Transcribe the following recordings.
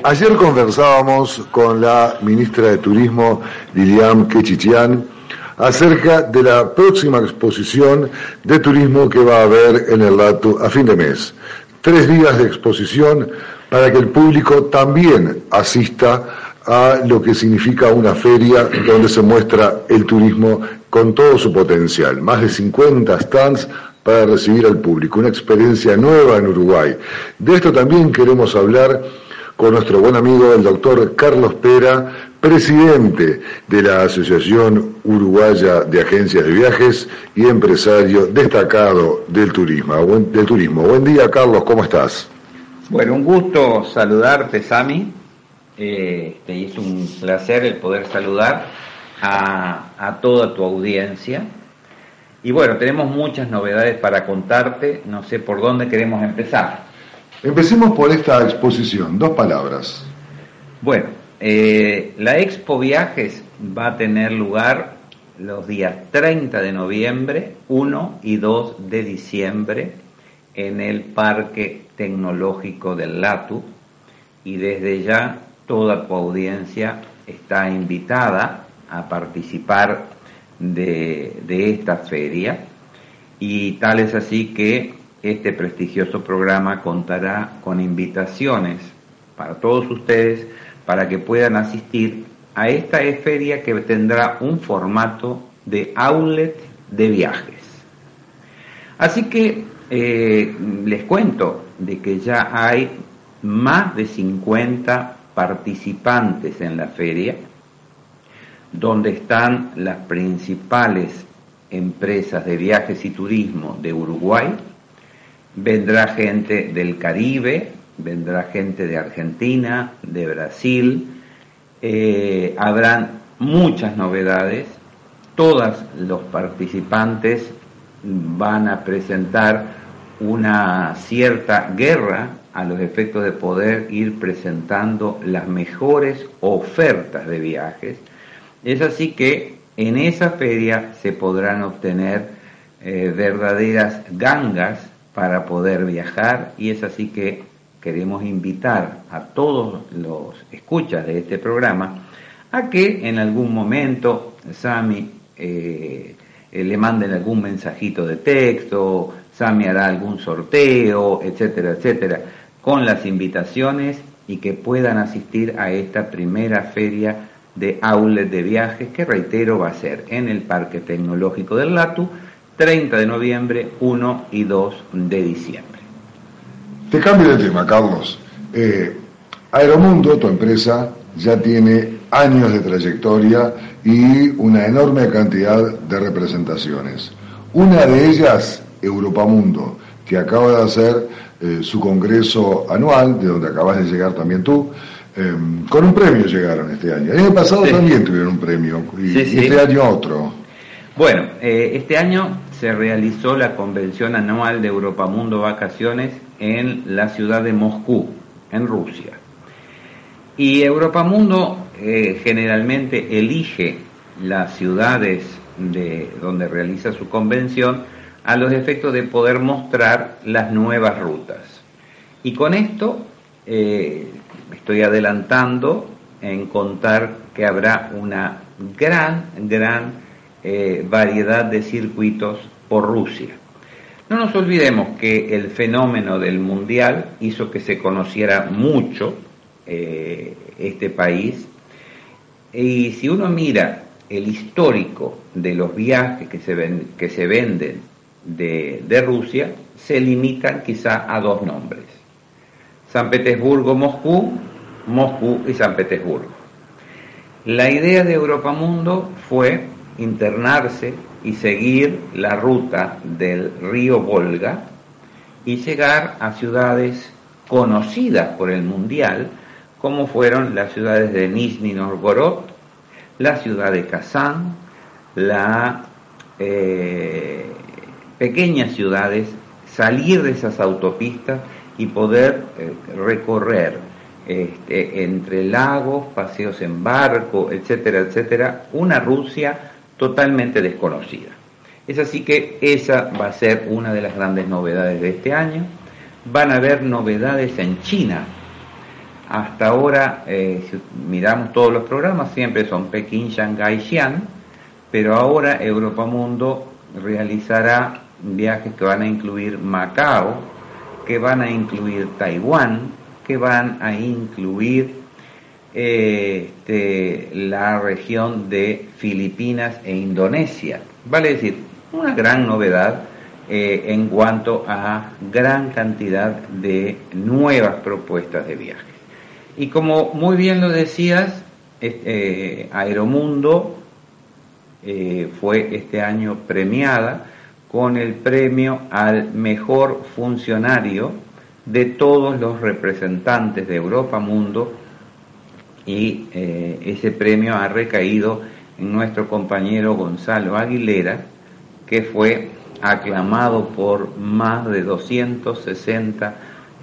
Ayer conversábamos con la ministra de Turismo, Lilian Quechichian, acerca de la próxima exposición de turismo que va a haber en el LATU a fin de mes. 3 días de exposición para que el público también asista a lo que significa una feria donde se muestra el turismo con todo su potencial. Más de 50 stands para recibir al público, una experiencia nueva en Uruguay. De esto también queremos hablar con nuestro buen amigo, el doctor Carlos Pera, presidente de la Asociación Uruguaya de Agencias de Viajes y empresario destacado del turismo. Buen día, Carlos, ¿cómo estás? Bueno, un gusto saludarte, Sami. Es un placer el poder saludar a toda tu audiencia. Y bueno, tenemos muchas novedades para contarte, no sé por dónde queremos empezar. Empecemos por esta exposición, 2 palabras. Bueno, la Expo Viajes va a tener lugar los días 30 de noviembre, 1 y 2 de diciembre en el Parque Tecnológico del LATU, y desde ya toda tu audiencia está invitada a participar de esta feria, y tal es así que este prestigioso programa contará con invitaciones para todos ustedes para que puedan asistir a esta feria, que tendrá un formato de outlet de viajes. Así que les cuento de que ya hay más de 50 participantes en la feria, donde están las principales empresas de viajes y turismo de Uruguay. Vendrá gente del Caribe, vendrá gente de Argentina, de Brasil, habrán muchas novedades. Todos los participantes van a presentar una cierta guerra a los efectos de poder ir presentando las mejores ofertas de viajes. Es así que en esa feria se podrán obtener verdaderas gangas para poder viajar, y es así que queremos invitar a todos los escuchas de este programa a que en algún momento, Sami, le manden algún mensajito de texto, Sami hará algún sorteo, etcétera, etcétera, con las invitaciones, y que puedan asistir a esta primera feria de outlet de viajes, que reitero va a ser en el Parque Tecnológico del LATU, 30 de noviembre, 1 y 2 de diciembre. Te cambio de tema, Carlos. Aeromundo, tu empresa, ya tiene años de trayectoria y una enorme cantidad de representaciones. Una de ellas, Europamundo, que acaba de hacer su congreso anual, de donde acabas de llegar también tú. Con un premio llegaron este año. El año pasado también tuvieron un premio, y este año otro. Bueno, este año se realizó la convención anual de Europamundo Vacaciones en la ciudad de Moscú, en Rusia. Y Europamundo generalmente elige las ciudades donde realiza su convención a los efectos de poder mostrar las nuevas rutas. Y con esto estoy adelantando en contar que habrá una gran variedad de circuitos por Rusia. No nos olvidemos que el fenómeno del mundial hizo que se conociera mucho este país, y si uno mira el histórico de los viajes que se venden de Rusia, se limitan quizá a 2 nombres: San Petersburgo, Moscú, Moscú y San Petersburgo. La idea de Europamundo fue internarse y seguir la ruta del río Volga y llegar a ciudades conocidas por el mundial, como fueron las ciudades de Nizhny Novgorod, la ciudad de Kazán, las pequeñas ciudades, salir de esas autopistas y poder recorrer entre lagos, paseos en barco, etcétera, etcétera, una Rusia totalmente desconocida. Es así que esa va a ser una de las grandes novedades de este año. Van a haber novedades en China. Hasta ahora, si miramos todos los programas, siempre son Pekín, Shanghái, Xi'an, pero ahora Europa Mundo realizará viajes que van a incluir Macao, que van a incluir Taiwán, que van a incluir la región de Filipinas e Indonesia. Vale decir, una gran novedad en cuanto a gran cantidad de nuevas propuestas de viajes. Y como muy bien lo decías, Aeromundo fue este año premiada con el premio al mejor funcionario de todos los representantes de Europa Mundo, y ese premio ha recaído en nuestro compañero Gonzalo Aguilera, que fue aclamado por más de 260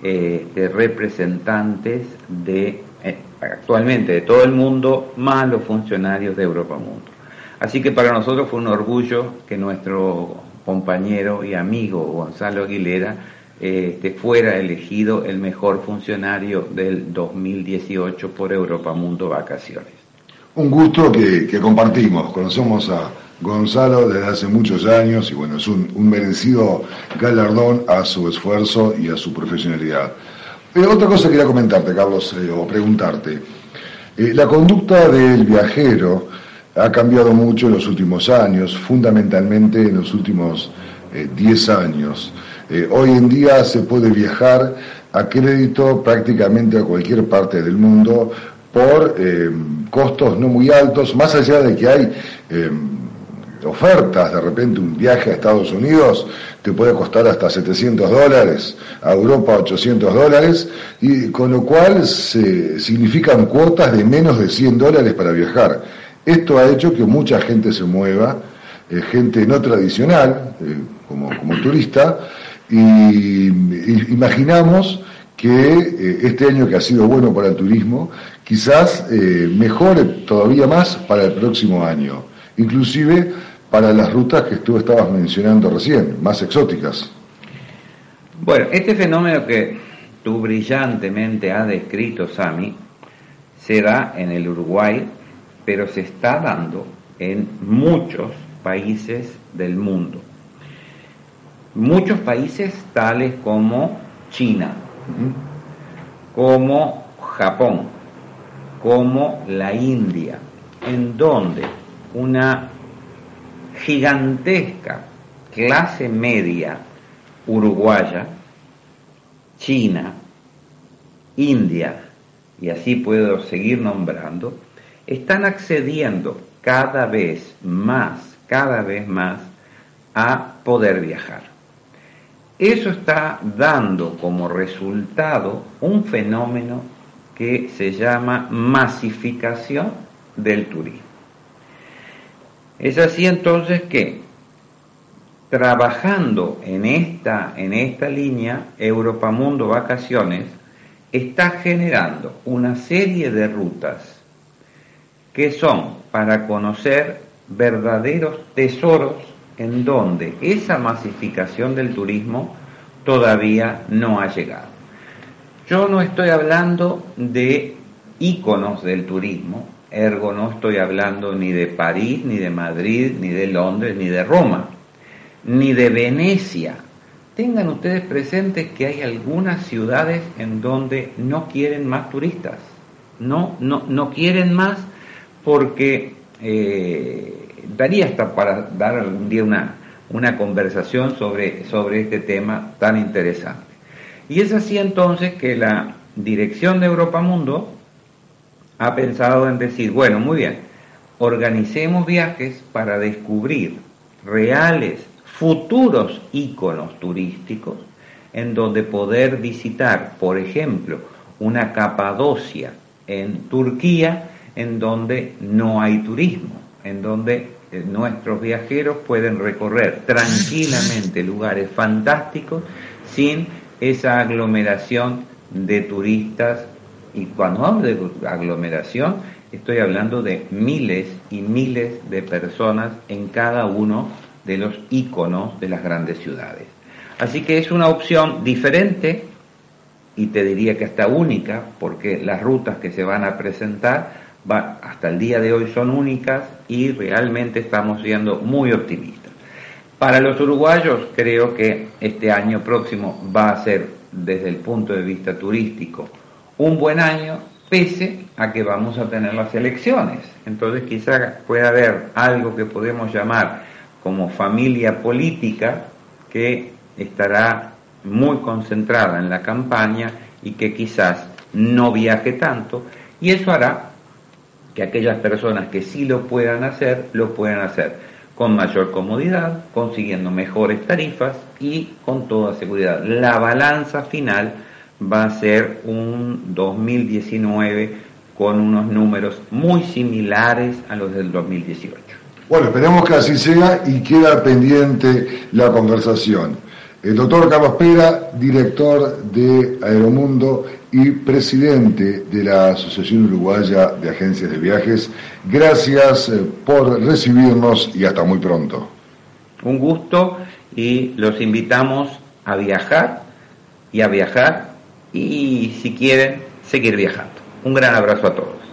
representantes actualmente de todo el mundo, más los funcionarios de Europa Mundo. Así que para nosotros fue un orgullo que nuestro compañero y amigo Gonzalo Aguilera fuera elegido el mejor funcionario del 2018 por Europa Mundo Vacaciones. Un gusto que compartimos. Conocemos a Gonzalo desde hace muchos años y bueno, es un merecido galardón a su esfuerzo y a su profesionalidad. Otra cosa quería comentarte, Carlos, o preguntarte. La conducta del viajero ha cambiado mucho en los últimos años, fundamentalmente en los últimos 10 años. Hoy en día se puede viajar a crédito prácticamente a cualquier parte del mundo por costos no muy altos, más allá de que hay ofertas. De repente un viaje a Estados Unidos te puede costar hasta $700, a Europa $800, y con lo cual significan cuotas de menos de $100 para viajar. Esto ha hecho que mucha gente se mueva, gente no tradicional, como turista, y imaginamos que este año, que ha sido bueno para el turismo, quizás mejore todavía más para el próximo año, inclusive para las rutas que tú estabas mencionando recién, más exóticas. Bueno, este fenómeno que tú brillantemente has descrito, Sami, se da en el Uruguay, pero se está dando en muchos países del mundo. Muchos países tales como China, como Japón, como la India, en donde una gigantesca clase media uruguaya, China, India, y así puedo seguir nombrando, están accediendo cada vez más a poder viajar. Eso está dando como resultado un fenómeno que se llama masificación del turismo. Es así entonces que, trabajando en esta línea, Europa Mundo Vacaciones está generando una serie de rutas que son para conocer verdaderos tesoros en donde esa masificación del turismo todavía no ha llegado. Yo no estoy hablando de íconos del turismo, ergo no estoy hablando ni de París, ni de Madrid, ni de Londres, ni de Roma, ni de Venecia. Tengan ustedes presentes que hay algunas ciudades en donde no quieren más turistas, no quieren más, porque daría hasta para dar algún día una conversación sobre este tema tan interesante. Y es así entonces que la dirección de Europa Mundo ha pensado en decir, bueno, muy bien, organicemos viajes para descubrir reales, futuros íconos turísticos, en donde poder visitar, por ejemplo, una Capadocia en Turquía, en donde no hay turismo, en donde nuestros viajeros pueden recorrer tranquilamente lugares fantásticos sin esa aglomeración de turistas. Y cuando hablo de aglomeración, estoy hablando de miles y miles de personas en cada uno de los íconos de las grandes ciudades. Así que es una opción diferente, y te diría que hasta única, porque las rutas que se van a presentar hasta el día de hoy son únicas y realmente estamos siendo muy optimistas. Para los uruguayos creo que este año próximo va a ser, desde el punto de vista turístico, un buen año, pese a que vamos a tener las elecciones. Entonces quizá pueda haber algo que podemos llamar como familia política que estará muy concentrada en la campaña y que quizás no viaje tanto, y eso hará que aquellas personas que sí lo puedan hacer con mayor comodidad, consiguiendo mejores tarifas y con toda seguridad. La balanza final va a ser un 2019 con unos números muy similares a los del 2018. Bueno, esperemos que así sea y queda pendiente la conversación. El doctor Carlos Pera, director de Aeromundo y presidente de la Asociación Uruguaya de Agencias de Viajes, gracias por recibirnos y hasta muy pronto. Un gusto y los invitamos a viajar y si quieren, seguir viajando. Un gran abrazo a todos.